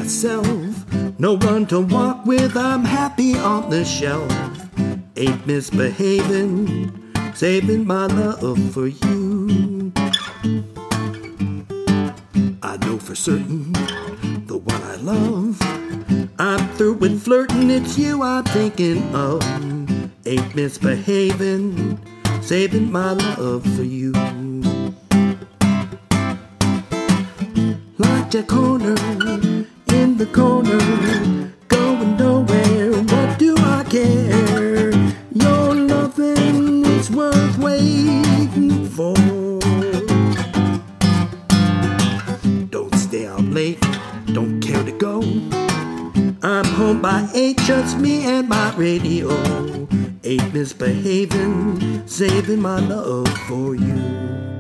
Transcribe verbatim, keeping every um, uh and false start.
myself. No one to walk with, I'm happy on the shelf. Ain't misbehaving, saving my love for you. I know for certain, the one I love, I'm through with flirting, it's you I'm thinking of. Ain't misbehaving, saving my love for you. Like a corner, in the corner, going nowhere, what do I care? Your loving is worth waiting for. Don't stay out late, don't care to go. I'm home by eight, just me and my radio. Ain't misbehaving, saving my love for you.